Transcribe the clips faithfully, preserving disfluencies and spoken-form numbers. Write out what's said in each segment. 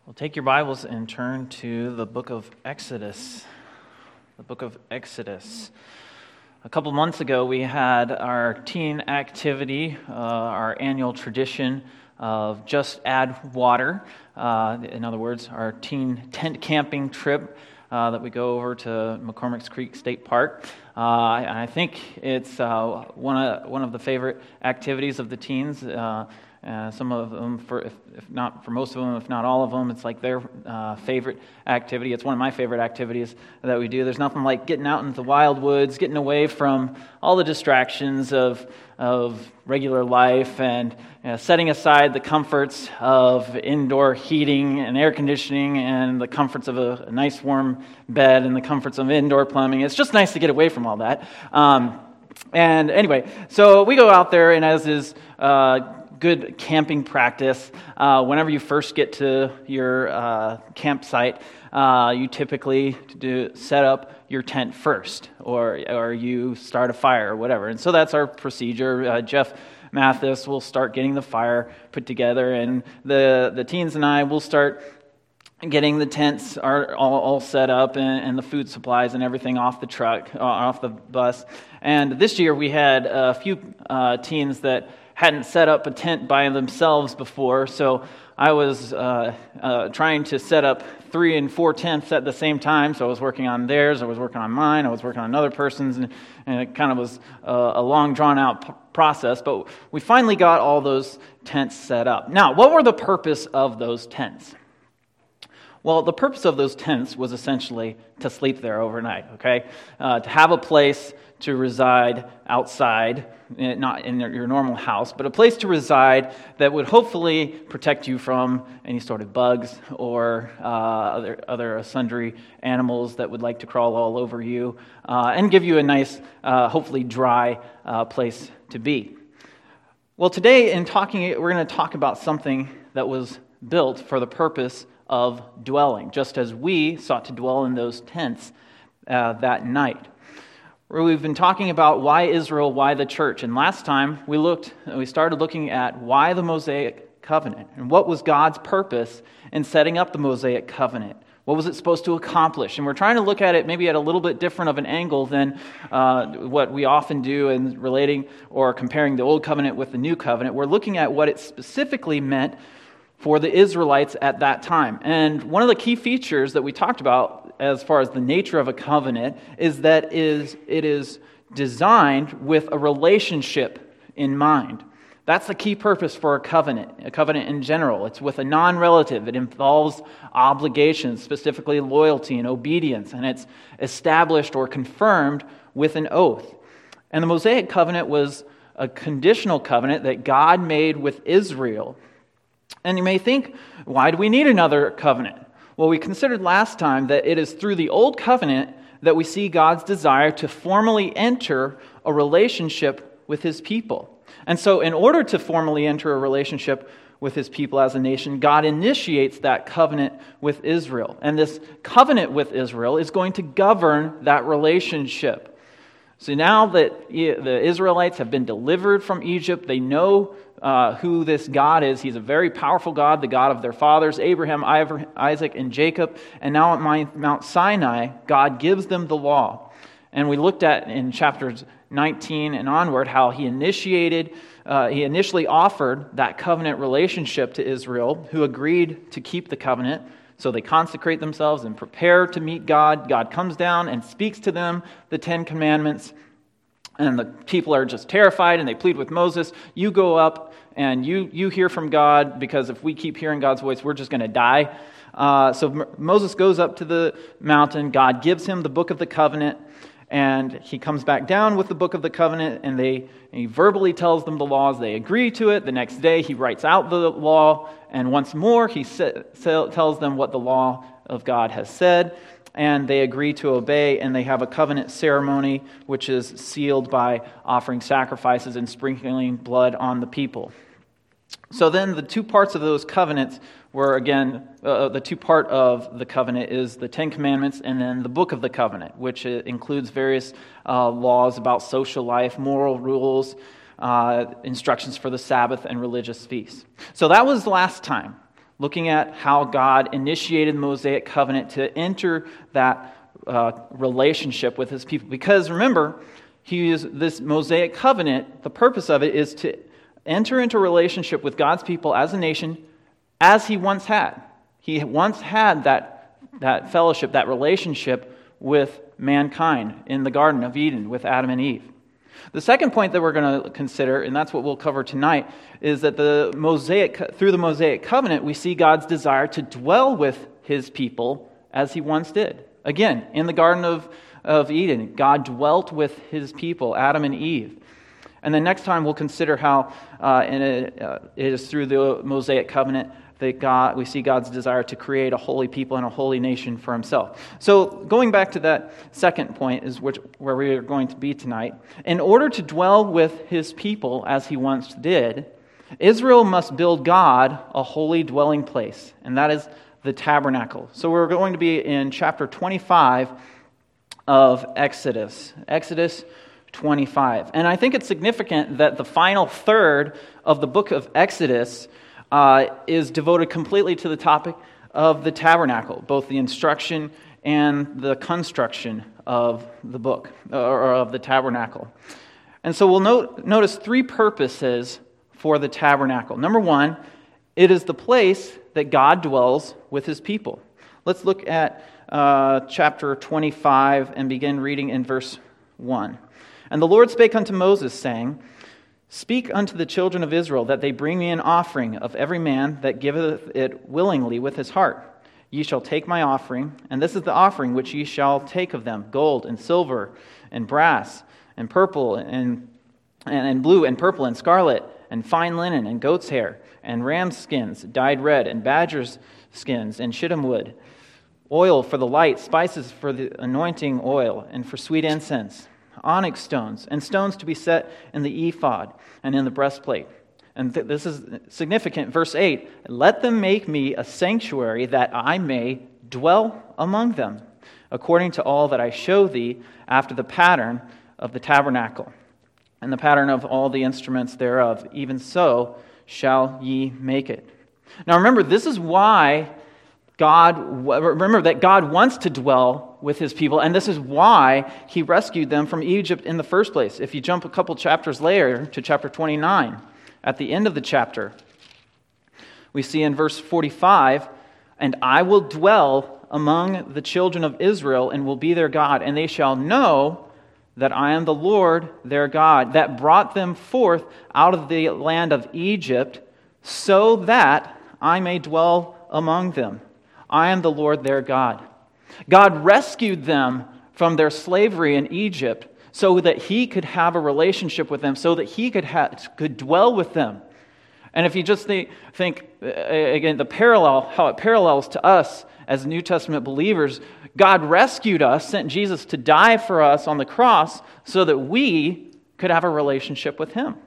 Well, take your Bibles and turn to the book of Exodus. The book of Exodus. A couple months ago, we had our teen activity, uh, our annual tradition of Just Add Water. Uh, in other words, our teen tent camping trip uh, that we go over to McCormick's Creek State Park. Uh, I, I think it's uh, one of one of the favorite activities of the teens. Uh, Uh, some of them, for if, if not for most of them, if not all of them, it's like their uh, favorite activity. It's one of my favorite activities that we do. There's nothing like getting out into the wild woods, getting away from all the distractions of of regular life, and you know, setting aside the comforts of indoor heating and air conditioning, and the comforts of a, a nice warm bed, and the comforts of indoor plumbing. It's just nice to get away from all that. Um, and anyway, so we go out there, and as is Uh, good camping practice, uh, whenever you first get to your uh, campsite, uh, you typically do set up your tent first, or or you start a fire or whatever. And so that's our procedure. Uh, Jeff Mathis will start getting the fire put together, and the, the teens and I will start getting the tents are all, all set up, and, and the food supplies and everything off the truck, uh, off the bus. And this year we had a few uh, teens that hadn't set up a tent by themselves before, so I was uh, uh, trying to set up three and four tents at the same time. So I was working on theirs, I was working on mine, I was working on another person's, and, and it kind of was uh, a long, drawn-out p- process. But we finally got all those tents set up. Now, what were the purpose of those tents? Well, the purpose of those tents was essentially to sleep there overnight, okay? Uh, to have a place to reside outside, not in your normal house, but a place to reside that would hopefully protect you from any sort of bugs or uh, other other sundry animals that would like to crawl all over you, uh, and give you a nice, uh, hopefully dry uh, place to be. Well, today in talking, we're going to talk about something that was built for the purpose of dwelling, just as we sought to dwell in those tents uh, that night. We've been talking about why Israel, why the church, and last time we looked, we started looking at why the Mosaic covenant, and what was God's purpose in setting up the Mosaic covenant. What was it supposed to accomplish? And we're trying to look at it maybe at a little bit different of an angle than uh, what we often do in relating or comparing the Old Covenant with the New Covenant. We're looking at what it specifically meant for the Israelites at that time. And one of the key features that we talked about as far as the nature of a covenant is that is it is designed with a relationship in mind. That's the key purpose for a covenant, a covenant in general. It's with a non-relative. It involves obligations, specifically loyalty and obedience, and it's established or confirmed with an oath. And the Mosaic covenant was a conditional covenant that God made with Israel. And you may think, why do we need another covenant? Well, we considered last time that it is through the Old Covenant that we see God's desire to formally enter a relationship with His people. And so in order to formally enter a relationship with His people as a nation, God initiates that covenant with Israel. And this covenant with Israel is going to govern that relationship. So now that the Israelites have been delivered from Egypt, they know uh, who this God is. He's a very powerful God, the God of their fathers, Abraham, Isaac, and Jacob. And now at Mount Sinai, God gives them the law. And we looked at in chapters nineteen and onward how he initiated, uh, he initially offered that covenant relationship to Israel, who agreed to keep the covenant. So they consecrate themselves and prepare to meet God. God comes down and speaks to them the Ten Commandments. And the people are just terrified, and they plead with Moses, you go up and you, you hear from God, because if we keep hearing God's voice, we're just going to die. Uh, so M- Moses goes up to the mountain. God gives him the book of the covenant, and he comes back down with the book of the covenant, and they and he verbally tells them the laws. They agree to it. The next day, he writes out the law, and once more, he sa- tells them what the law of God has said, and they agree to obey, and they have a covenant ceremony, which is sealed by offering sacrifices and sprinkling blood on the people. So then the two parts of those covenants were, again, uh, the two part of the covenant is the Ten Commandments and then the Book of the Covenant, which includes various uh, laws about social life, moral rules, uh, instructions for the Sabbath, and religious feasts. So that was last time. looking at how God initiated the Mosaic covenant to enter that uh, relationship with his people. Because remember, he is, this Mosaic covenant, the purpose of it is to enter into a relationship with God's people as a nation as he once had. He once had that, that fellowship, that relationship with mankind in the Garden of Eden with Adam and Eve. The second point that we're going to consider, and that's what we'll cover tonight, is that the Mosaic, through the Mosaic covenant, we see God's desire to dwell with his people as he once did. Again, in the Garden of, of Eden, God dwelt with his people, Adam and Eve. And then next time we'll consider how uh, and it, uh, it is through the Mosaic covenant that God, we see God's desire to create a holy people and a holy nation for himself. So going back to that second point is which, where we are going to be tonight. In order to dwell with his people as he once did, Israel must build God a holy dwelling place, and that is the tabernacle. So we're going to be in chapter twenty-five of Exodus. Exodus twenty-five. And I think it's significant that the final third of the book of Exodus uh, is devoted completely to the topic of the tabernacle, both the instruction and the construction of the book, or of the tabernacle. And so we'll note, notice three purposes for the tabernacle. Number one, it is the place that God dwells with his people. Let's look at uh, chapter twenty-five and begin reading in verse one. And the Lord spake unto Moses, saying, Speak unto the children of Israel, that they bring me an offering of every man that giveth it willingly with his heart. Ye shall take my offering, and this is the offering which ye shall take of them, gold and silver and brass and purple and, and, and blue and purple and scarlet and fine linen and goat's hair and ram's skins dyed red and badger's skins and shittim wood, oil for the light, spices for the anointing oil and for sweet incense, onyx stones, and stones to be set in the ephod and in the breastplate. And th- this is significant. Verse eight, Let them make me a sanctuary that I may dwell among them, according to all that I show thee, after the pattern of the tabernacle, and the pattern of all the instruments thereof. Even so shall ye make it. Now remember, this is why God, remember that God wants to dwell with his people, and this is why he rescued them from Egypt in the first place. If you jump a couple chapters later to chapter twenty-nine, at the end of the chapter, we see in verse forty-five, And I will dwell among the children of Israel, and will be their God, and they shall know that I am the Lord their God, that brought them forth out of the land of Egypt, so that I may dwell among them. I am the Lord their God. God rescued them from their slavery in Egypt so that he could have a relationship with them, so that he could have, could dwell with them. And if you just think, think, again, the parallel, how it parallels to us as New Testament believers, God rescued us, sent Jesus to die for us on the cross so that we could have a relationship with him.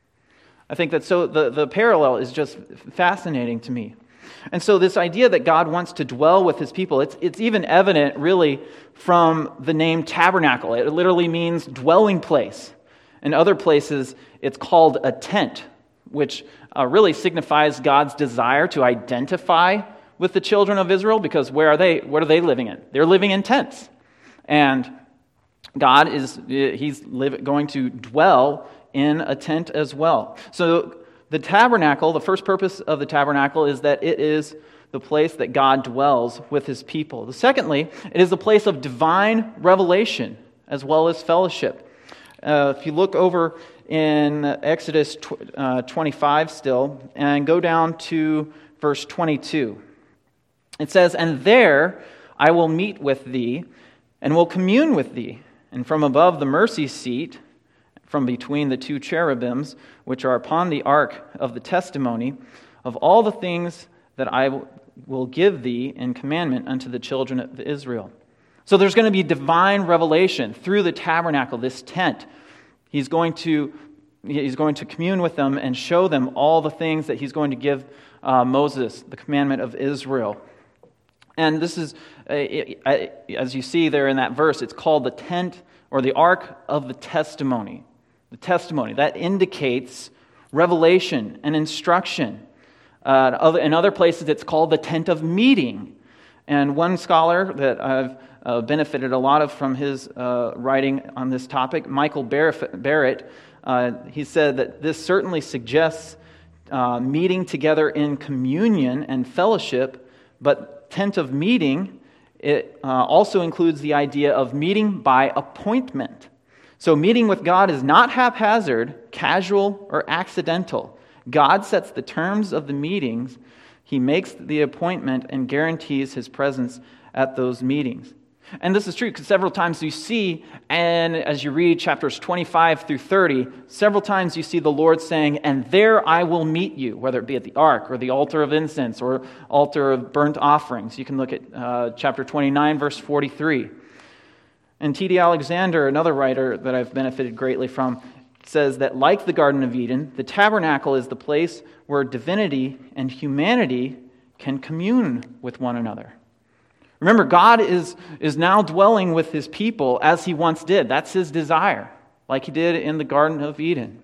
I think that so the, the parallel is just fascinating to me. And so this idea that God wants to dwell with his people, it's, it's even evident really from the name tabernacle. It literally means dwelling place. In other places, it's called a tent, which uh, really signifies God's desire to identify with the children of Israel, because where are they? What are they living in? They're living in tents. And God is, he's live, going to dwell in a tent as well. So the tabernacle, the first purpose of the tabernacle is that it is the place that God dwells with his people. Secondly, it is a place of divine revelation as well as fellowship. Uh, if you look over in Exodus twenty-five still, and go down to verse twenty-two, it says, And there I will meet with thee, and will commune with thee, and from above the mercy seat, from between the two cherubims, which are upon the ark of the testimony, of all the things that I will give thee in commandment unto the children of Israel. So there's going to be divine revelation through the tabernacle, this tent. He's going to he's going to commune with them and show them all the things that he's going to give uh, Moses, the commandment of Israel. And this is, uh, as you see there in that verse, it's called the tent or the ark of the testimony. The testimony, that indicates revelation and instruction. Uh, other, in other places, it's called the tent of meeting. And one scholar that I've uh, benefited a lot of from his uh, writing on this topic, Michael Barrett, uh, he said that this certainly suggests uh, meeting together in communion and fellowship, but tent of meeting, it uh, also includes the idea of meeting by appointment. So meeting with God is not haphazard, casual, or accidental. God sets the terms of the meetings. He makes the appointment and guarantees His presence at those meetings. And this is true because several times you see, and as you read chapters twenty-five through thirty, several times you see the Lord saying, "And there I will meet you," whether it be at the ark or the altar of incense or altar of burnt offerings. You can look at uh, chapter twenty-nine, verse forty-three. And T D Alexander, another writer that I've benefited greatly from, says that like the Garden of Eden, the tabernacle is the place where divinity and humanity can commune with one another. Remember, God is, is now dwelling with His people as He once did. That's His desire, like He did in the Garden of Eden.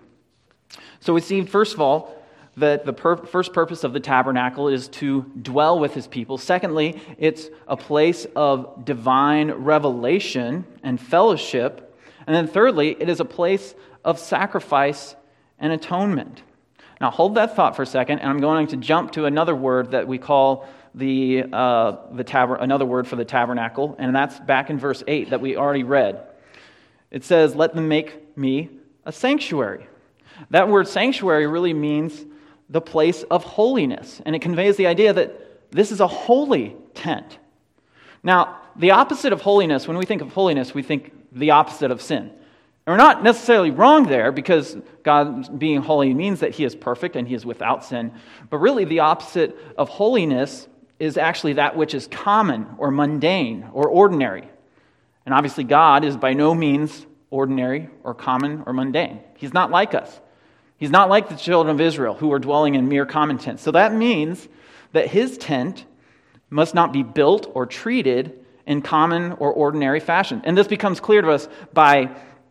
So we see, first of all, that the pur- first purpose of the tabernacle is to dwell with His people. Secondly, it's a place of divine revelation and fellowship. And then thirdly, it is a place of sacrifice and atonement. Now hold that thought for a second, and I'm going to jump to another word that we call the uh, the taber- another word for the tabernacle, and that's back in verse eight that we already read. It says, "Let them make me a sanctuary." That word sanctuary really means the place of holiness, and it conveys the idea that this is a holy tent. Now, the opposite of holiness, when we think of holiness, we think the opposite of sin. And we're not necessarily wrong there, because God being holy means that He is perfect and He is without sin. But really the opposite of holiness is actually that which is common or mundane or ordinary. And obviously God is by no means ordinary or common or mundane. He's not like us. He's not like the children of Israel who are dwelling in mere common tents. So that means that His tent must not be built or treated in common or ordinary fashion. And this becomes clear to us by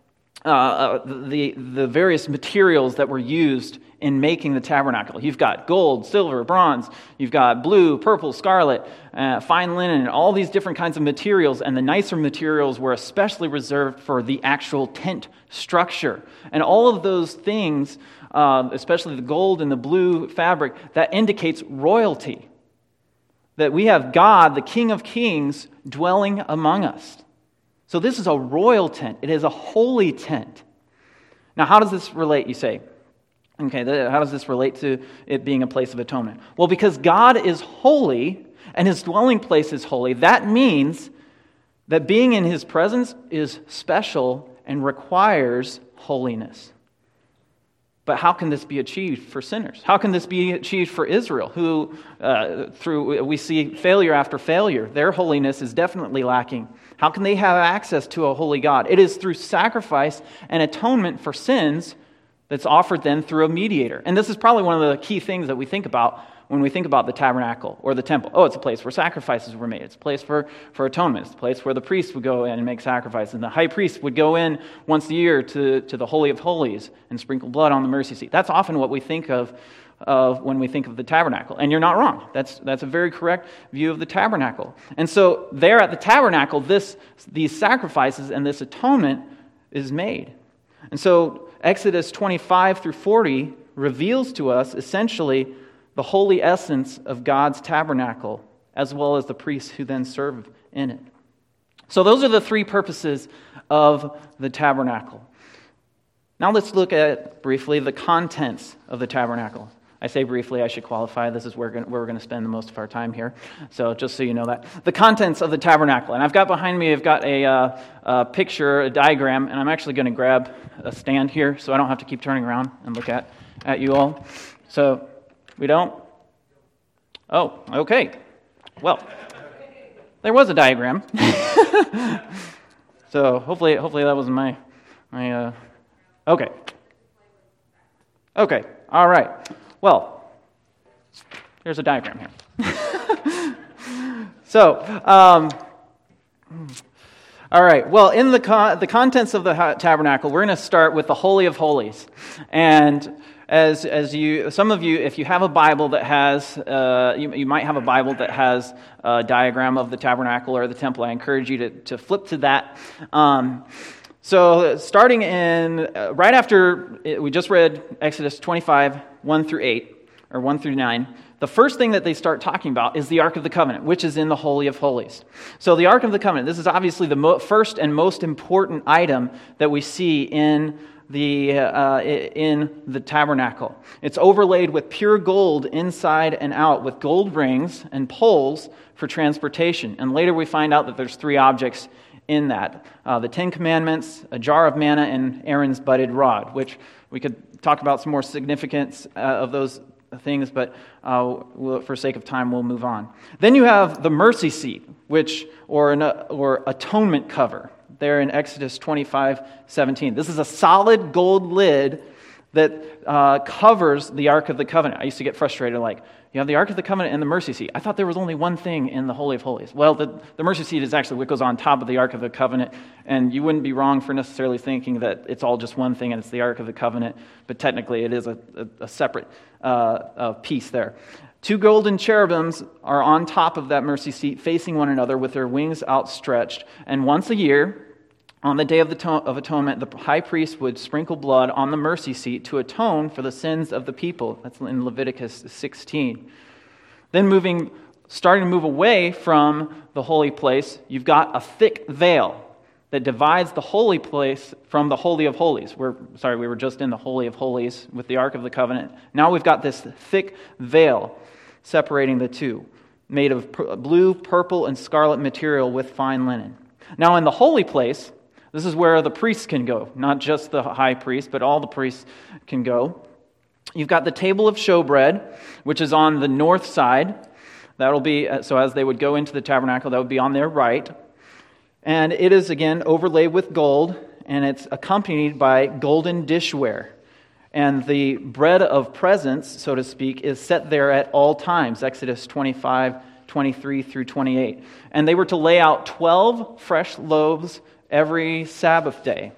Uh, the the various materials that were used in making the tabernacle. You've got gold, silver, bronze. You've got blue, purple, scarlet, uh, fine linen, all these different kinds of materials. And the nicer materials were especially reserved for the actual tent structure. And all of those things, uh, especially the gold and the blue fabric, that indicates royalty. That we have God, the King of Kings, dwelling among us. So this is a royal tent. It is a holy tent. Now, how does this relate, you say? Okay, how does this relate to it being a place of atonement? Well, because God is holy and His dwelling place is holy, that means that being in His presence is special and requires holiness. But how can this be achieved for sinners? How can this be achieved for Israel, who, uh, through we see failure after failure, their holiness is definitely lacking? How can they have access to a holy God? It is through sacrifice and atonement for sins that's offered then through a mediator. And this is probably one of the key things that we think about when we think about the tabernacle or the temple. Oh, it's a place where sacrifices were made. It's a place for, for atonement. It's a place where the priest would go in and make sacrifices. And the high priest would go in once a year to, to the Holy of Holies and sprinkle blood on the mercy seat. That's often what we think of, of when we think of the tabernacle. And you're not wrong. That's, that's a very correct view of the tabernacle. And so there at the tabernacle, this, these sacrifices and this atonement is made. And so Exodus twenty-five through forty reveals to us essentially the holy essence of God's tabernacle, as well as the priests who then serve in it. So those are the three purposes of the tabernacle. Now let's look at, briefly, the contents of the tabernacle. I say briefly, I should qualify. This is where we're going to spend the most of our time here. So just so you know that. The contents of the tabernacle. And I've got behind me, I've got a, uh, a picture, a diagram, and I'm actually going to grab a stand here so I don't have to keep turning around and look at, at you all. So we don't? Oh, okay. Well, there was a diagram. So hopefully hopefully that wasn't my, my uh, okay. Okay, all right. Well, there's a diagram here. So, um, all right. Well, in the con- the contents of the ha- tabernacle, we're going to start with the Holy of Holies. And as as you, some of you, if you have a Bible that has, uh, you, you might have a Bible that has a diagram of the tabernacle or the temple. I encourage you to, to flip to that. Um, so starting in, uh, right after, it, we just read Exodus twenty-five, one through eight, or one through nine. The first thing that they start talking about is the Ark of the Covenant, which is in the Holy of Holies. So the Ark of the Covenant, this is obviously the mo- first and most important item that we see in the uh, in the tabernacle. It's overlaid with pure gold inside and out, with gold rings and poles for transportation. And later we find out that there's three objects in that. Uh, the Ten Commandments, a jar of manna, and Aaron's budded rod, which we could talk about some more significance uh, of those things, but uh, we'll, for sake of time, we'll move on. Then you have the mercy seat, which or an or atonement cover. There in Exodus twenty-five, seventeen. This is a solid gold lid that uh, covers the Ark of the Covenant. I used to get frustrated, like, you have the Ark of the Covenant and the mercy seat. I thought there was only one thing in the Holy of Holies. Well, the, the mercy seat is actually what goes on top of the Ark of the Covenant, and you wouldn't be wrong for necessarily thinking that it's all just one thing and it's the Ark of the Covenant, but technically it is a, a, a separate uh, uh, piece there. Two golden cherubims are on top of that mercy seat, facing one another with their wings outstretched, and once a year, on the Day of, the to- of Atonement, the high priest would sprinkle blood on the mercy seat to atone for the sins of the people. That's in Leviticus sixteen. Then moving, starting to move away from the holy place, you've got a thick veil that divides the holy place from the Holy of Holies. We're sorry, we were just in the Holy of Holies with the Ark of the Covenant. Now we've got this thick veil separating the two, made of blue, purple, and scarlet material with fine linen. Now in the holy place, this is where the priests can go, not just the high priest, but all the priests can go. You've got the table of showbread, which is on the north side. That'll be, so as they would go into the tabernacle, that would be on their right. And it is, again, overlaid with gold, and it's accompanied by golden dishware. And the bread of presence, so to speak, is set there at all times, Exodus twenty-five, twenty-three through twenty-eight. And they were to lay out twelve fresh loaves every Sabbath day.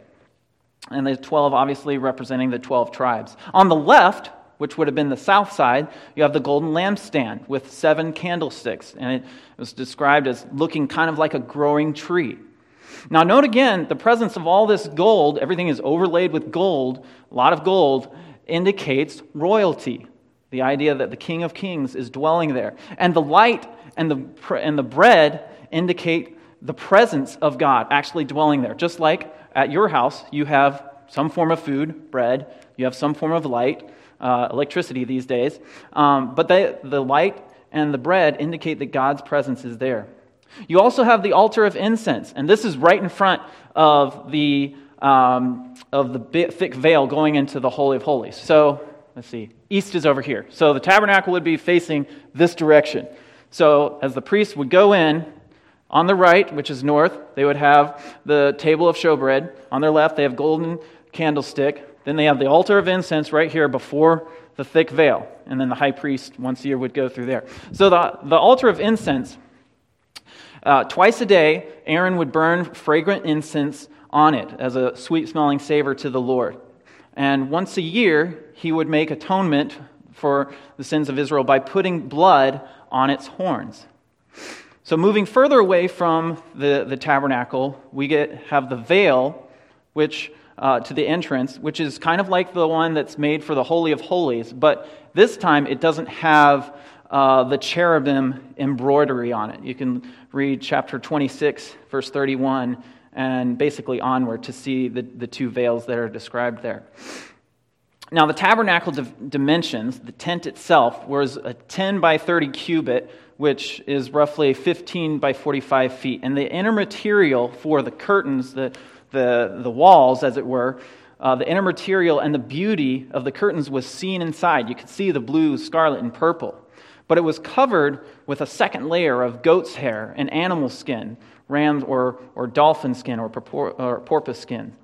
And the twelve obviously representing the twelve tribes. On the left, which would have been the south side, you have the golden lampstand with seven candlesticks. And it was described as looking kind of like a growing tree. Now note again, the presence of all this gold, everything is overlaid with gold, a lot of gold, indicates royalty. The idea that the King of Kings is dwelling there. And the light and the and the bread indicate the presence of God actually dwelling there. Just like at your house, you have some form of food, bread, you have some form of light, uh, electricity these days, um, but they, the light and the bread indicate that God's presence is there. You also have the altar of incense, and this is right in front of the um, of the big, thick veil going into the Holy of Holies. So, let's see, east is over here. So the tabernacle would be facing this direction. So as the priest would go in, on the right, which is north, they would have the table of showbread. On their left, they have golden candlestick. Then they have the altar of incense right here before the thick veil. And then the high priest once a year would go through there. So the, the altar of incense, uh, twice a day, Aaron would burn fragrant incense on it as a sweet-smelling savor to the Lord. And once a year, he would make atonement for the sins of Israel by putting blood on its horns. So moving further away from the, the tabernacle, we get have the veil, which uh, to the entrance, which is kind of like the one that's made for the Holy of Holies, but this time it doesn't have uh, the cherubim embroidery on it. You can read chapter twenty-six, verse thirty-one, and basically onward to see the, the two veils that are described there. Now the tabernacle di- dimensions, the tent itself, was a ten by thirty cubit, which is roughly fifteen by forty-five feet. And the inner material for the curtains, the the, the walls, as it were, uh, the inner material and the beauty of the curtains was seen inside. You could see the blue, scarlet, and purple. But it was covered with a second layer of goat's hair and animal skin, ram or, or dolphin skin or, purpor- or porpoise skin.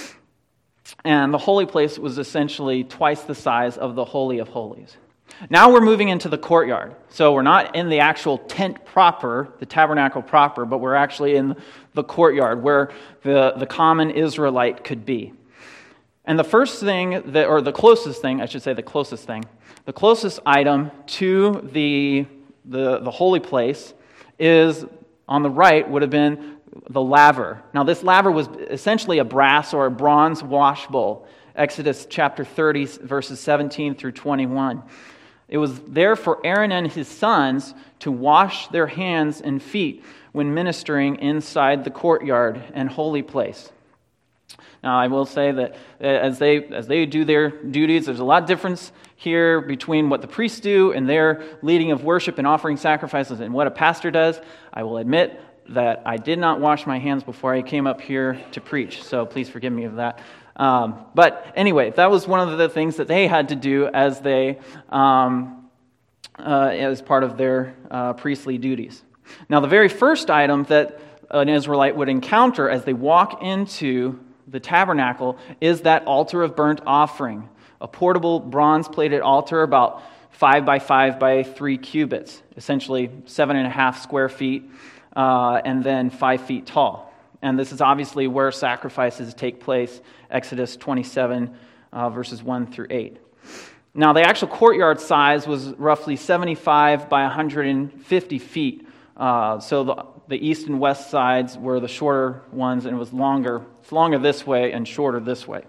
And the holy place was essentially twice the size of the Holy of Holies. Now we're moving into the courtyard. So we're not in the actual tent proper, the tabernacle proper, but we're actually in the courtyard where the, the common Israelite could be. And the first thing, that, or the closest thing, I should say the closest thing, the closest item to the, the, the holy place is, on the right, would have been the laver. Now this laver was essentially a brass or a bronze wash bowl. Exodus chapter thirty, verses seventeen through twenty-one. It was there for Aaron and his sons to wash their hands and feet when ministering inside the courtyard and holy place. Now, I will say that as they as they do their duties, there's a lot of difference here between what the priests do and their leading of worship and offering sacrifices and what a pastor does. I will admit that I did not wash my hands before I came up here to preach, so please forgive me of that. Um, but anyway, that was one of the things that they had to do as they, um, uh, as part of their uh, priestly duties. Now, the very first item that an Israelite would encounter as they walk into the tabernacle is that altar of burnt offering, a portable bronze-plated altar about five by five by three cubits, essentially seven and a half square feet, uh, and then five feet tall. And this is obviously where sacrifices take place, Exodus twenty-seven, uh, verses one through eight. Now, the actual courtyard size was roughly seventy-five by one hundred fifty feet. Uh, so the, the east and west sides were the shorter ones, and it was longer. It's longer this way and shorter this way.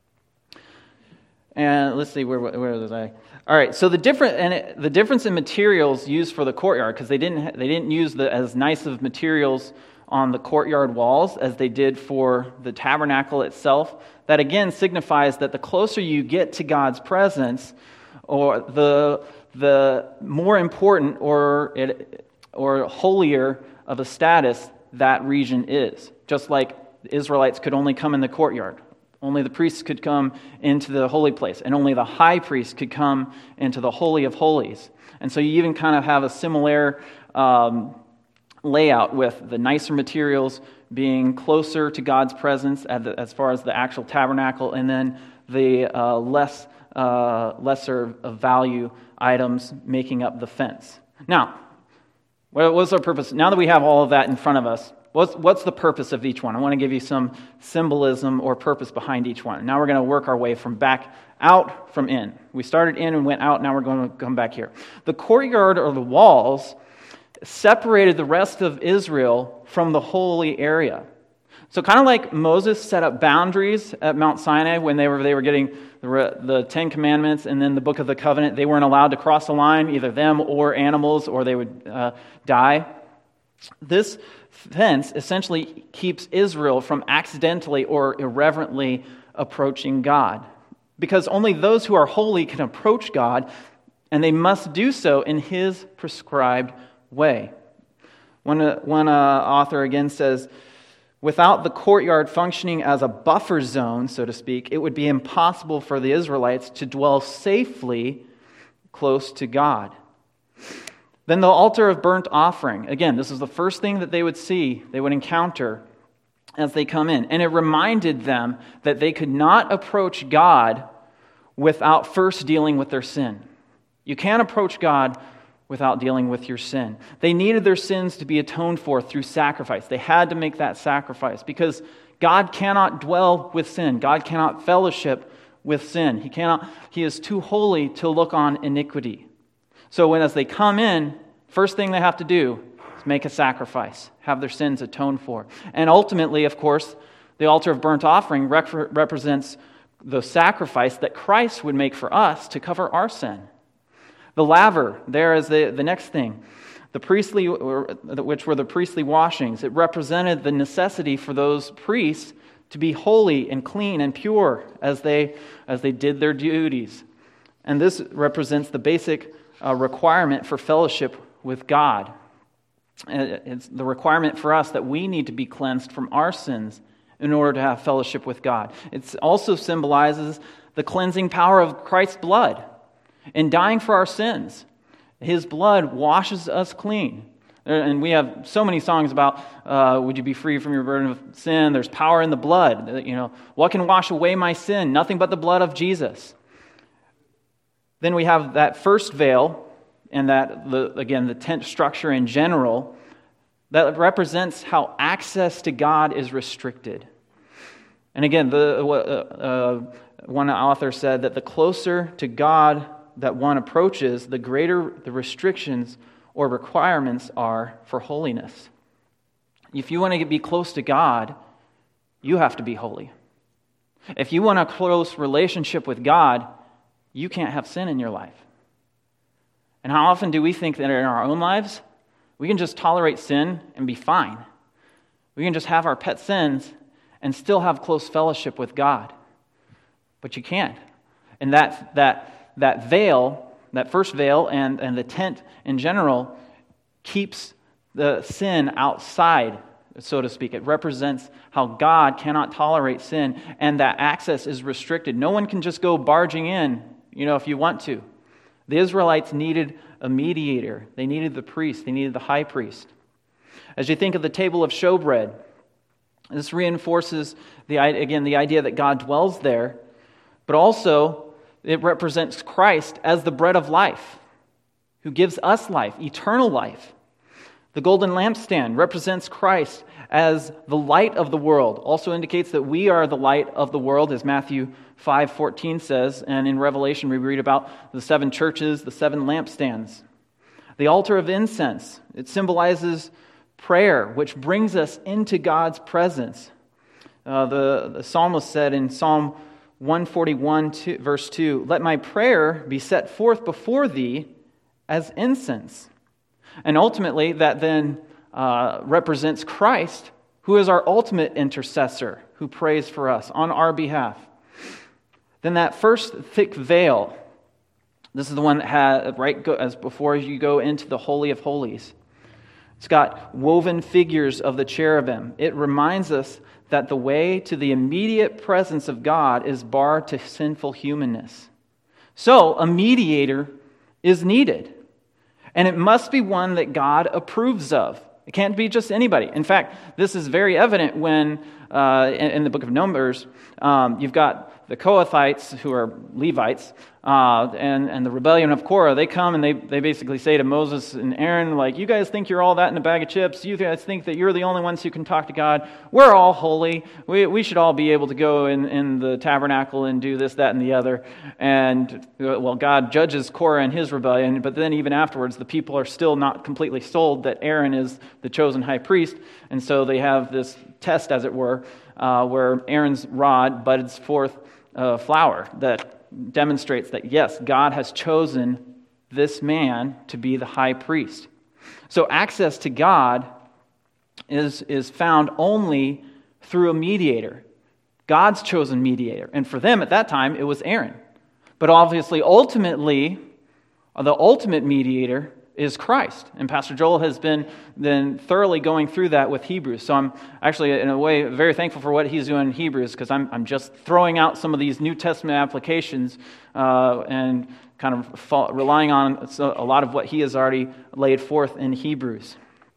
And let's see, where where was I? All right, so the different and it, the difference in materials used for the courtyard, because they didn't they didn't use the as nice of materials on the courtyard walls as they did for the tabernacle itself. That again signifies that the closer you get to God's presence, or the the more important or it, or holier of a status that region is. Just like the Israelites could only come in the courtyard. Only the priests could come into the holy place, and only the high priest could come into the Holy of Holies. And so you even kind of have a similar um, layout with the nicer materials being closer to God's presence as far as the actual tabernacle, and then the uh, less uh, lesser of value items making up the fence. Now, what's our purpose? Now that we have all of that in front of us, what's, what's the purpose of each one? I want to give you some symbolism or purpose behind each one. Now we're going to work our way from back out from in. We started in and went out, now we're going to come back here. The courtyard or the walls separated the rest of Israel from the holy area. So kind of like Moses set up boundaries at Mount Sinai when they were they were getting the, the Ten Commandments and then the Book of the Covenant. They weren't allowed to cross the line, either them or animals, or they would uh, die. This fence essentially keeps Israel from accidentally or irreverently approaching God, because only those who are holy can approach God, and they must do so in His prescribed way. One, uh, one uh, author again says, without the courtyard functioning as a buffer zone, so to speak, it would be impossible for the Israelites to dwell safely close to God. Then the altar of burnt offering. Again, this is the first thing that they would see, they would encounter as they come in. And it reminded them that they could not approach God without first dealing with their sin. You can't approach God without dealing with your sin. They needed their sins to be atoned for through sacrifice. They had to make that sacrifice because God cannot dwell with sin. God cannot fellowship with sin. He cannot. He is too holy to look on iniquity. So when as they come in, first thing they have to do is make a sacrifice, have their sins atoned for. And ultimately, of course, the altar of burnt offering rep- represents the sacrifice that Christ would make for us to cover our sin. The laver, there is the, the next thing. The priestly, which were the priestly washings, it represented the necessity for those priests to be holy and clean and pure as they as they did their duties. And this represents the basic uh, requirement for fellowship with God. It's the requirement for us that we need to be cleansed from our sins in order to have fellowship with God. It also symbolizes the cleansing power of Christ's blood. In dying for our sins, His blood washes us clean. And we have so many songs about, uh, would you be free from your burden of sin? There's power in the blood. You know, what can wash away my sin? Nothing but the blood of Jesus. Then we have that first veil, and that, the, again, the tent structure in general, that represents how access to God is restricted. And again, the uh, uh, one author said that the closer to God that one approaches, the greater the restrictions or requirements are for holiness. If you want to be close to God, you have to be holy. If you want a close relationship with God, you can't have sin in your life. And how often do we think that in our own lives, we can just tolerate sin and be fine? We can just have our pet sins and still have close fellowship with God. But you can't. And that that that veil, that first veil and, and the tent in general, keeps the sin outside, so to speak. It represents how God cannot tolerate sin, and that access is restricted. No one can just go barging in, you know, if you want to. The Israelites needed a mediator. They needed the priest. They needed the high priest. As you think of the table of showbread, this reinforces, the again, the idea that God dwells there, but also it represents Christ as the bread of life, who gives us life, eternal life. The golden lampstand represents Christ as the light of the world. Also indicates that we are the light of the world, as Matthew five fourteen says. And in Revelation we read about the seven churches, the seven lampstands. The altar of incense, it symbolizes prayer, which brings us into God's presence. Uh, the, the psalmist said in Psalm one forty-one, two, verse two, "Let my prayer be set forth before thee as incense." And ultimately, that then uh, represents Christ, who is our ultimate intercessor, who prays for us on our behalf. Then that first thick veil, this is the one that had, right, go, as before you go into the Holy of Holies. It's got woven figures of the cherubim. It reminds us that the way to the immediate presence of God is barred to sinful humanness. So, a mediator is needed. And it must be one that God approves of. It can't be just anybody. In fact, this is very evident when, uh, in, in the book of Numbers, um, you've got the Kohathites, who are Levites, uh, and, and the rebellion of Korah. They come and they, they basically say to Moses and Aaron, like, you guys think you're all that in a bag of chips. You guys think that you're the only ones who can talk to God. We're all holy. We we should all be able to go in, in the tabernacle and do this, that, and the other. And, well, God judges Korah and his rebellion, but then even afterwards, the people are still not completely sold that Aaron is the chosen high priest. And so they have this test, as it were, uh, where Aaron's rod buds forth a flower that demonstrates that, yes, God has chosen this man to be the high priest. So access to God is, is found only through a mediator, God's chosen mediator. And for them at that time, it was Aaron. But obviously, ultimately, the ultimate mediator is Christ. And Pastor Joel has been then thoroughly going through that with Hebrews. So I'm actually, in a way, very thankful for what he's doing in Hebrews, because I'm I'm just throwing out some of these New Testament applications uh, and kind of fall, relying on a lot of what he has already laid forth in Hebrews.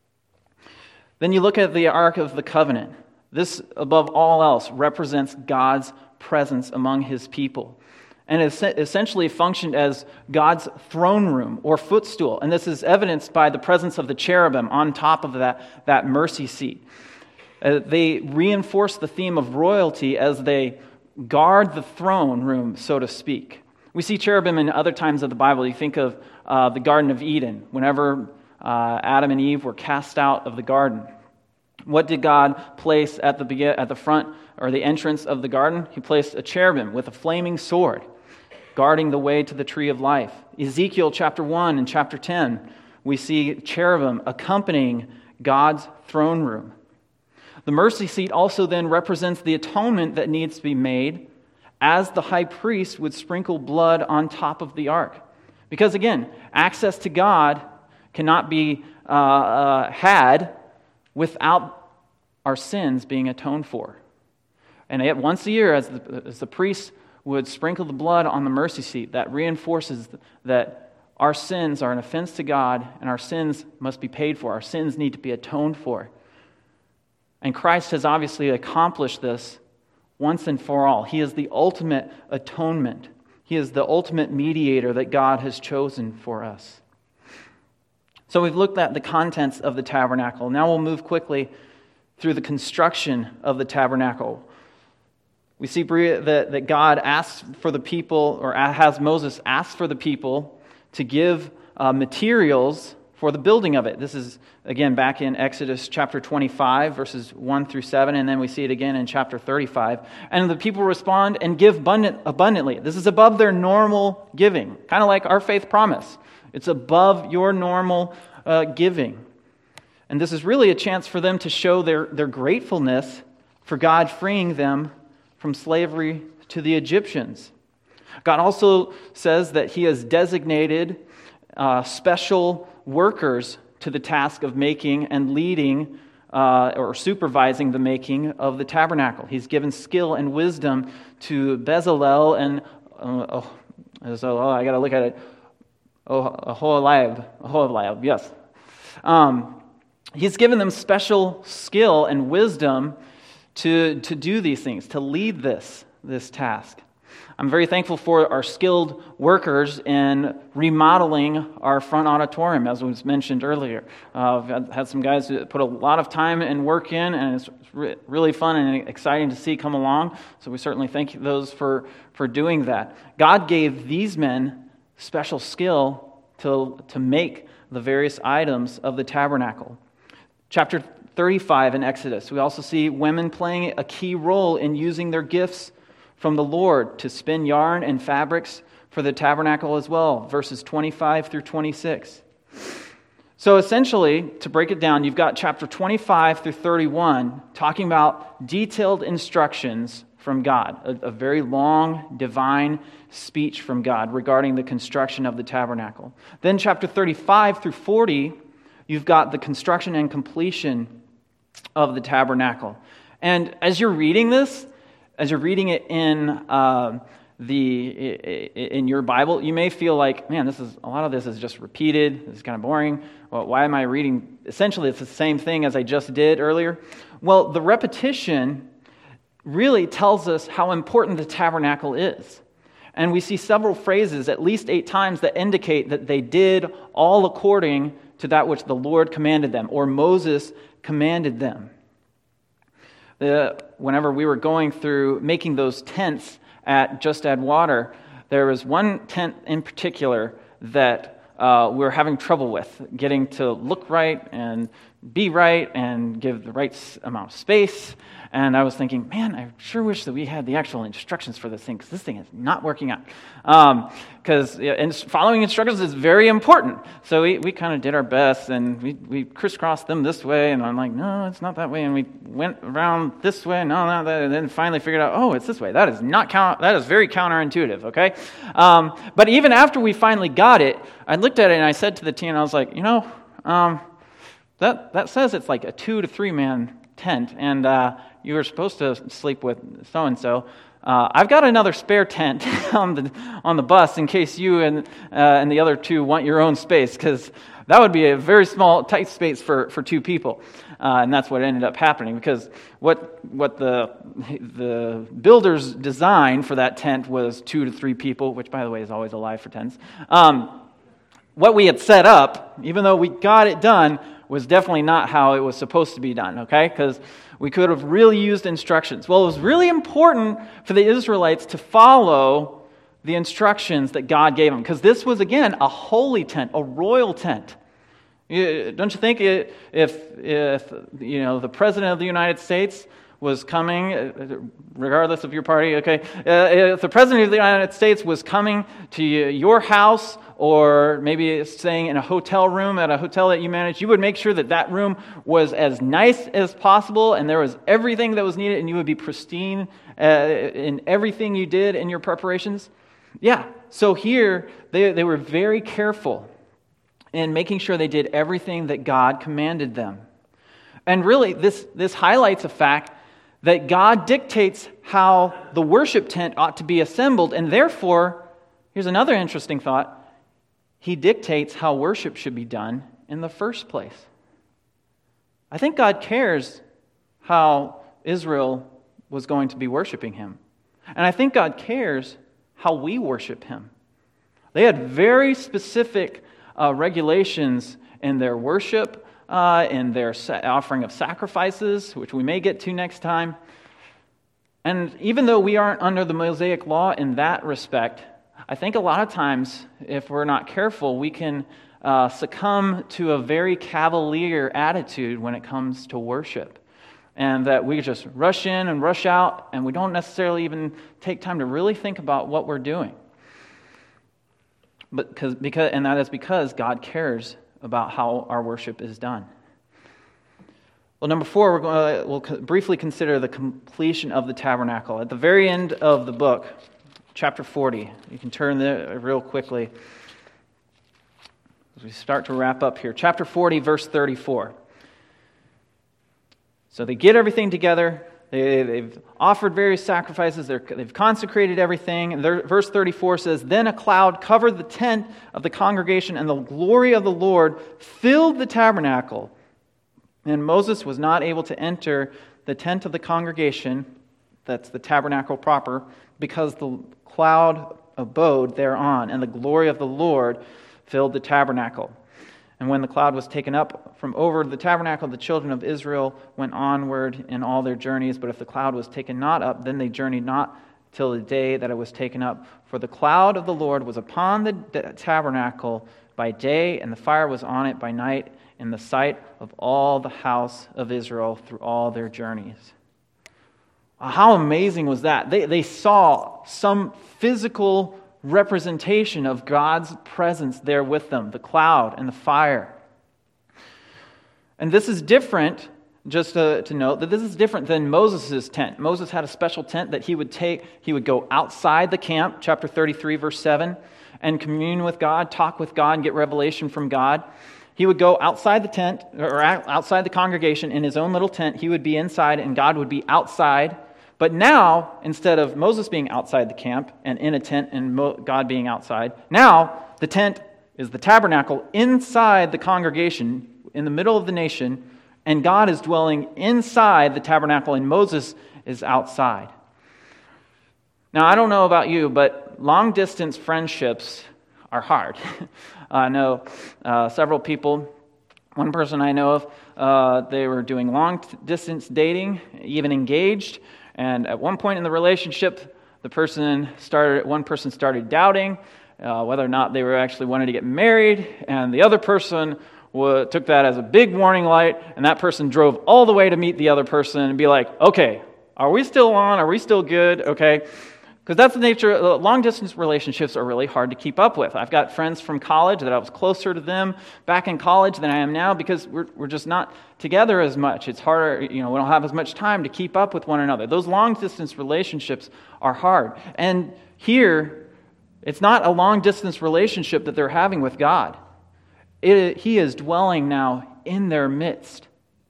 Then you look at the Ark of the Covenant. This, above all else, represents God's presence among his people. And it essentially functioned as God's throne room or footstool. And this is evidenced by the presence of the cherubim on top of that, that mercy seat. Uh, they reinforce the theme of royalty as they guard the throne room, so to speak. We see cherubim in other times of the Bible. You think of uh, the Garden of Eden, whenever uh, Adam and Eve were cast out of the garden. What did God place at the begin- at the front or the entrance of the garden? He placed a cherubim with a flaming sword, guarding the way to the tree of life. Ezekiel chapter one and chapter ten, we see cherubim accompanying God's throne room. The mercy seat also then represents the atonement that needs to be made, as the high priest would sprinkle blood on top of the ark. Because again, access to God cannot be uh, uh, had without our sins being atoned for. And yet once a year, as the, as the priest would sprinkle the blood on the mercy seat, that reinforces that our sins are an offense to God, and our sins must be paid for. Our sins need to be atoned for. And Christ has obviously accomplished this once and for all. He is the ultimate atonement. He is the ultimate mediator that God has chosen for us. So we've looked at the contents of the tabernacle. Now we'll move quickly through the construction of the tabernacle. We see that, that God asks for the people, or has Moses ask for the people to give uh, materials for the building of it. This is, again, back in Exodus chapter twenty-five, verses one through seven, and then we see it again in chapter thirty-five. And the people respond and give abundant, abundantly. This is above their normal giving, kind of like our faith promise. It's above your normal uh, giving. And this is really a chance for them to show their, their gratefulness for God freeing them from slavery to the Egyptians. God also says that He has designated uh, special workers to the task of making and leading uh, or supervising the making of the tabernacle. He's given skill and wisdom to Bezalel and uh, oh, so, oh, I got to look at it. Oh, Aholiab, Aholiab, yes. Um, he's given them special skill and wisdom to to do these things, to lead this this task. I'm very thankful for our skilled workers in remodeling our front auditorium, as was mentioned earlier. Uh, I've had some guys who put a lot of time and work in, and it's re- really fun and exciting to see come along. So we certainly thank those for, for doing that. God gave these men special skill to, to make the various items of the tabernacle. Chapter thirty-five in Exodus, we also see women playing a key role in using their gifts from the Lord to spin yarn and fabrics for the tabernacle as well, verses twenty-five through twenty-six. So essentially, to break it down, you've got chapter twenty-five through thirty-one talking about detailed instructions from God, a, a very long divine speech from God regarding the construction of the tabernacle. Then chapter thirty-five through forty, you've got the construction and completion of the tabernacle. And as you're reading this, as you're reading it in uh, the in your Bible, you may feel like, man, this is a lot of this is just repeated. This is kind of boring. Well, why am I reading? Essentially, it's the same thing as I just did earlier. Well, the repetition really tells us how important the tabernacle is. And we see several phrases, at least eight times, that indicate that they did all according to that which the Lord commanded them, or Moses commanded them. The, whenever we were going through making those tents at Just Add Water, there was one tent in particular that uh, we were having trouble with, getting to look right and be right and give the right amount of space. And I was thinking, man, I sure wish that we had the actual instructions for this thing, because this thing is not working out. Because um, following instructions is very important. So we, we kind of did our best, and we, we crisscrossed them this way, and I'm like, no, it's not that way. And we went around this way, no, not that, and then finally figured out, oh, it's this way. That is not count. That is very counterintuitive, okay? Um, but even after we finally got it, I looked at it, and I said to the team, I was like, you know, um, that, that says it's like a two to three man tent, and uh, you were supposed to sleep with so-and-so. Uh, I've got another spare tent on the on the bus in case you and uh, and the other two want your own space, because that would be a very small, tight space for, for two people. Uh, and that's what ended up happening, because what what the the builder's design for that tent was two to three people, which, by the way, is always a lie for tents. Um, what we had set up, even though we got it done, was definitely not how it was supposed to be done, okay? Because we could have really used instructions. Well, it was really important for the Israelites to follow the instructions that God gave them, because this was, again, a holy tent, a royal tent. Don't you think it, if, if you know, the President of the United States was coming, regardless of your party, okay, uh, if the President of the United States was coming to your house, or maybe staying in a hotel room at a hotel that you manage, you would make sure that that room was as nice as possible, and there was everything that was needed, and you would be pristine uh, in everything you did in your preparations. Yeah, so here, they, they were very careful in making sure they did everything that God commanded them. And really, this, this highlights a fact that God dictates how the worship tent ought to be assembled, and therefore, here's another interesting thought, He dictates how worship should be done in the first place. I think God cares how Israel was going to be worshiping Him. And I think God cares how we worship Him. They had very specific uh, regulations in their worship, uh, in their sa- offering of sacrifices, which we may get to next time. And even though we aren't under the Mosaic law in that respect, I think a lot of times, if we're not careful, we can uh, succumb to a very cavalier attitude when it comes to worship. And that we just rush in and rush out, and we don't necessarily even take time to really think about what we're doing. But because, because, and that is because God cares about how our worship is done. Well, number four, we're going to, we'll briefly consider the completion of the tabernacle. At the very end of the book, chapter forty, you can turn there real quickly as we start to wrap up here. Chapter forty, verse thirty-four. So they get everything together. They, they've offered various sacrifices. They're, they've consecrated everything. And their, verse thirty-four says, "Then a cloud covered the tent of the congregation, and the glory of the Lord filled the tabernacle. And Moses was not able to enter the tent of the congregation," that's the tabernacle proper, "because the cloud abode thereon, and the glory of the Lord filled the tabernacle. And when the cloud was taken up from over the tabernacle, the children of Israel went onward in all their journeys. But if the cloud was taken not up, then they journeyed not till the day that it was taken up. For the cloud of the Lord was upon the tabernacle by day, and the fire was on it by night, in the sight of all the house of Israel through all their journeys." How amazing was that? They, they saw some physical representation of God's presence there with them, the cloud and the fire. And this is different, just to, to note, that this is different than Moses' tent. Moses had a special tent that he would take, he would go outside the camp, chapter thirty-three, verse seven, and commune with God, talk with God, and get revelation from God. He would go outside the tent, or outside the congregation in his own little tent. He would be inside, and God would be outside. But now, instead of Moses being outside the camp and in a tent and God being outside, now the tent is the tabernacle inside the congregation, in the middle of the nation, and God is dwelling inside the tabernacle, and Moses is outside. Now, I don't know about you, but long-distance friendships are hard. I know uh, several people. One person I know of, uh, they were doing long-distance dating, even engaged. And at one point in the relationship, the person started. One person started doubting uh, whether or not they were actually wanted to get married, and the other person w- took that as a big warning light. And that person drove all the way to meet the other person and be like, "Okay, are we still on? Are we still good? Okay." Because that's the nature. Uh, long-distance relationships are really hard to keep up with. I've got friends from college that I was closer to them back in college than I am now because we're we're just not together as much. It's harder, you know, we don't have as much time to keep up with one another. Those long-distance relationships are hard. And here, it's not a long-distance relationship that they're having with God. It, he is dwelling now in their midst.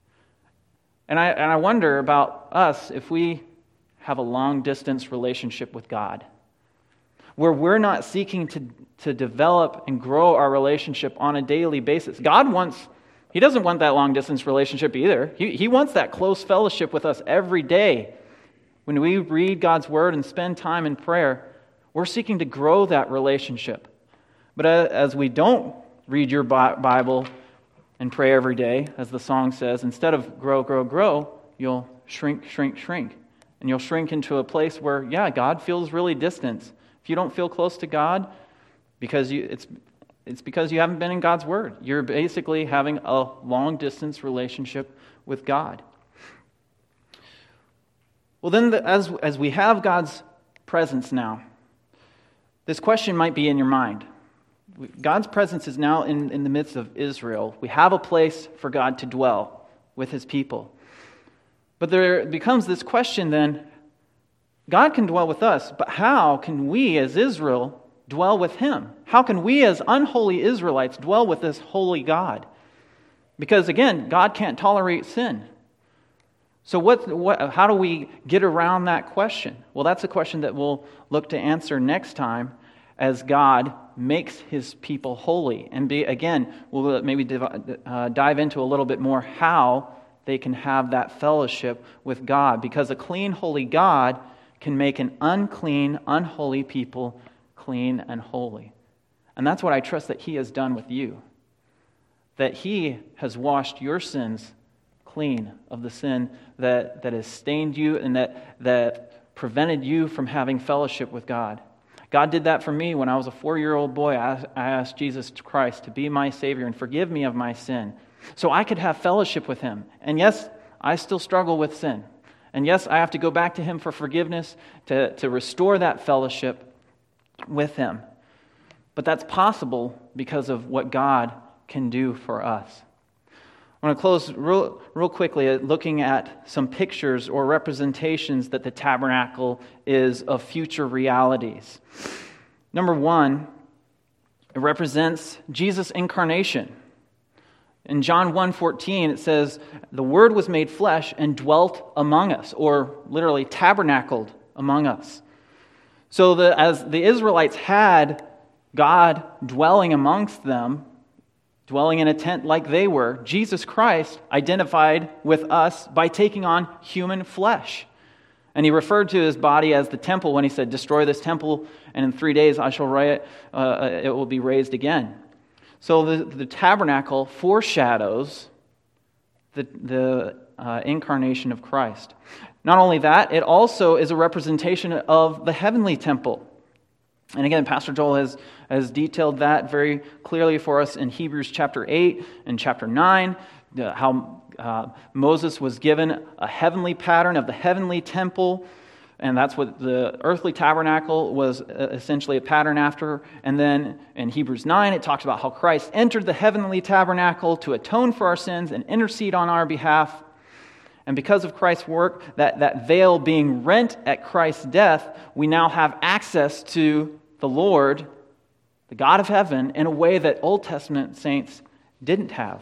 And I and I wonder about us if we have a long-distance relationship with God, where we're not seeking to, to develop and grow our relationship on a daily basis. God wants, He doesn't want that long-distance relationship either. He, he wants that close fellowship with us every day. When we read God's Word and spend time in prayer, we're seeking to grow that relationship. But as we don't read your Bible and pray every day, as the song says, instead of grow, grow, grow, you'll shrink, shrink, shrink. And you'll shrink into a place where, yeah, God feels really distant. If you don't feel close to God, because you, it's it's because you haven't been in God's Word. You're basically having a long-distance relationship with God. Well, then, the, as as we have God's presence now, this question might be in your mind. God's presence is now in, in the midst of Israel. We have a place for God to dwell with His people. But there becomes this question then, God can dwell with us, but how can we as Israel dwell with Him? How can we as unholy Israelites dwell with this holy God? Because again, God can't tolerate sin. So what, what, how do we get around that question? Well, that's a question that we'll look to answer next time as God makes His people holy. And be, again, we'll maybe div- uh, dive into a little bit more how they can have that fellowship with God, because a clean, holy God can make an unclean, unholy people clean and holy. And that's what I trust that He has done with you. That He has washed your sins clean of the sin that, that has stained you and that, that prevented you from having fellowship with God. God did that for me when I was a four-year-old boy. I asked Jesus Christ to be my Savior and forgive me of my sin so I could have fellowship with Him. And yes, I still struggle with sin. And yes, I have to go back to Him for forgiveness, to, to restore that fellowship with Him. But that's possible because of what God can do for us. I want to close real, real quickly at looking at some pictures or representations that the tabernacle is of future realities. Number one, it represents Jesus' incarnation. In John one fourteen, it says, "The Word was made flesh and dwelt among us," or literally tabernacled among us. So that as the Israelites had God dwelling amongst them, dwelling in a tent like they were, Jesus Christ identified with us by taking on human flesh. And He referred to His body as the temple when He said, "Destroy this temple, and in three days I shall raise it, uh, it will be raised again." So the, the tabernacle foreshadows the, the uh, incarnation of Christ. Not only that, it also is a representation of the heavenly temple. And again, Pastor Joel has, has detailed that very clearly for us in Hebrews chapter eight and chapter nine, uh, how uh, Moses was given a heavenly pattern of the heavenly temple, and that's what the earthly tabernacle was essentially a pattern after. And then in Hebrews nine, it talks about how Christ entered the heavenly tabernacle to atone for our sins and intercede on our behalf. And because of Christ's work, that, that veil being rent at Christ's death, we now have access to the Lord, the God of heaven, in a way that Old Testament saints didn't have.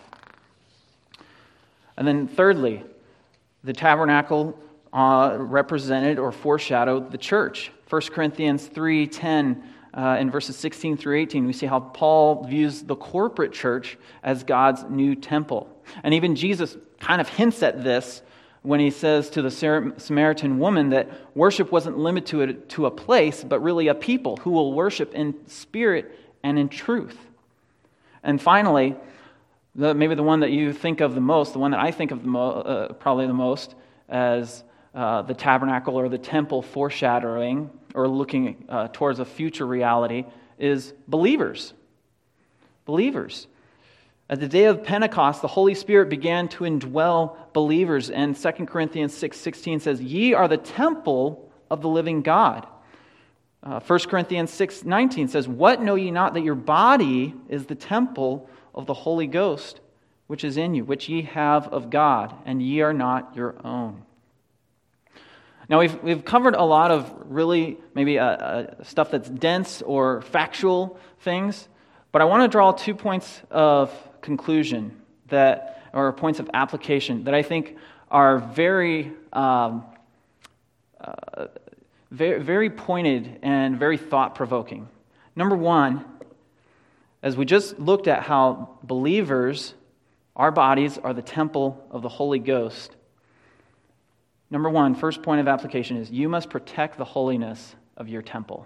And then thirdly, the tabernacle uh, represented or foreshadowed the church. First Corinthians three ten, uh, in verses sixteen through eighteen, we see how Paul views the corporate church as God's new temple. And even Jesus kind of hints at this when He says to the Samaritan woman that worship wasn't limited to a, to a place, but really a people who will worship in spirit and in truth. And finally, the, maybe the one that you think of the most, the one that I think of the mo- uh, probably the most as uh, the tabernacle or the temple foreshadowing or looking uh, towards a future reality is believers. Believers. At the day of Pentecost, the Holy Spirit began to indwell believers, and Second Corinthians six sixteen says, "Ye are the temple of the living God." Uh, First Corinthians six nineteen says, "What know ye not that your body is the temple of the Holy Ghost, which is in you, which ye have of God, and ye are not your own." Now, we've we've covered a lot of really maybe uh, uh, stuff that's dense or factual things, but I want to draw two points of conclusion that, or points of application that I think are very, um, uh, very, very pointed and very thought-provoking. Number one, as we just looked at how believers, our bodies are the temple of the Holy Ghost. Number one, first point of application is you must protect the holiness of your temple.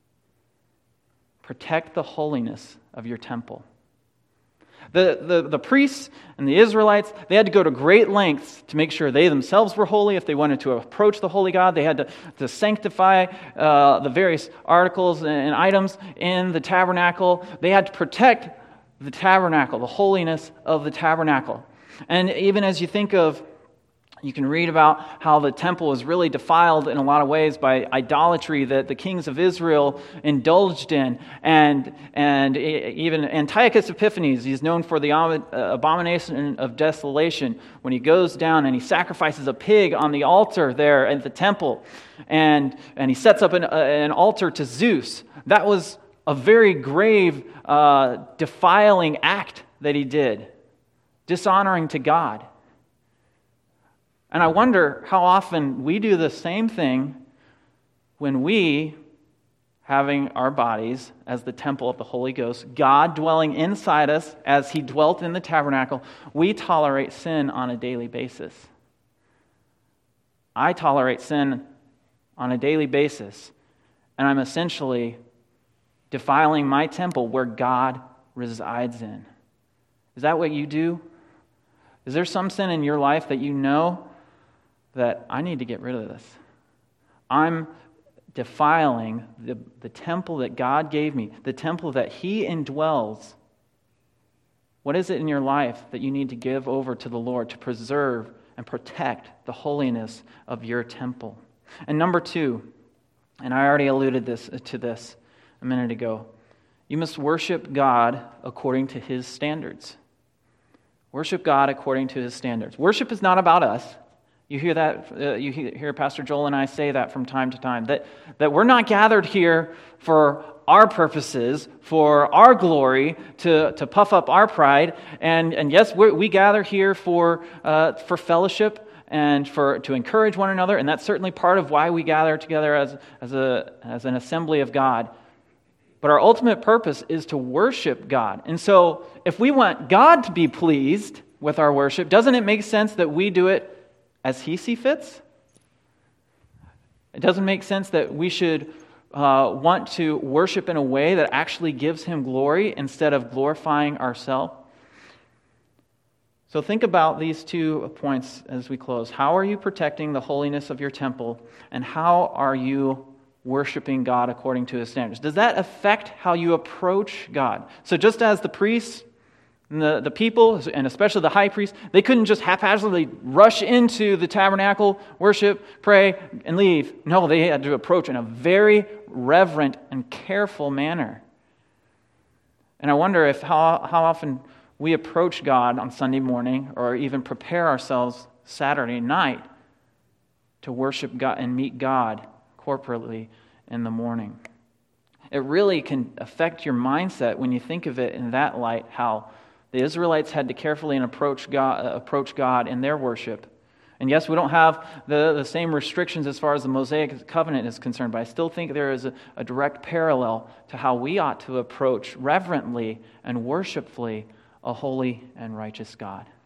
Protect the holiness of your temple. The, the, the priests and the Israelites, they had to go to great lengths to make sure they themselves were holy. If they wanted to approach the holy God, they had to, to sanctify uh, the various articles and items in the tabernacle. They had to protect the tabernacle, the holiness of the tabernacle. And even as you think of, you can read about how the temple was really defiled in a lot of ways by idolatry that the kings of Israel indulged in. And and even Antiochus Epiphanes, he's known for the abomination of desolation, when he goes down and he sacrifices a pig on the altar there at the temple. And, and he sets up an, an altar to Zeus. That was a very grave, uh, defiling act that he did, dishonoring to God. And I wonder how often we do the same thing when we, having our bodies as the temple of the Holy Ghost, God dwelling inside us as He dwelt in the tabernacle, we tolerate sin on a daily basis. I tolerate sin on a daily basis, and I'm essentially defiling my temple where God resides in. Is that what you do? Is there some sin in your life that you know that I need to get rid of this? I'm defiling the, the temple that God gave me, the temple that He indwells, what is it in your life that you need to give over to the Lord to preserve and protect the holiness of your temple? And number two, and I already alluded this to this a minute ago, you must worship God according to His standards. Worship God according to His standards. Worship is not about us. You hear that, uh, you hear Pastor Joel and I say that from time to time, that, that we're not gathered here for our purposes, for our glory, to, to puff up our pride. And, and yes, we're, we gather here for, uh, for fellowship and for to encourage one another, and that's certainly part of why we gather together as, as, a, as an assembly of God. But our ultimate purpose is to worship God. And so if we want God to be pleased with our worship, doesn't it make sense that we do it as He sees fits? It doesn't make sense that we should uh, want to worship in a way that actually gives Him glory instead of glorifying ourselves. So think about these two points as we close. How are you protecting the holiness of your temple, and how are you worshiping God according to His standards? Does that affect how you approach God? So just as the priests and the, the people, and especially the high priest, they couldn't just haphazardly rush into the tabernacle, worship, pray, and leave. No, they had to approach in a very reverent and careful manner. And I wonder if how, how often we approach God on Sunday morning, or even prepare ourselves Saturday night to worship God and meet God corporately in the morning. It really can affect your mindset when you think of it in that light, how the Israelites had to carefully approach God, uh, approach God in their worship. And yes, we don't have the, the same restrictions as far as the Mosaic covenant is concerned, but I still think there is a, a direct parallel to how we ought to approach reverently and worshipfully a holy and righteous God.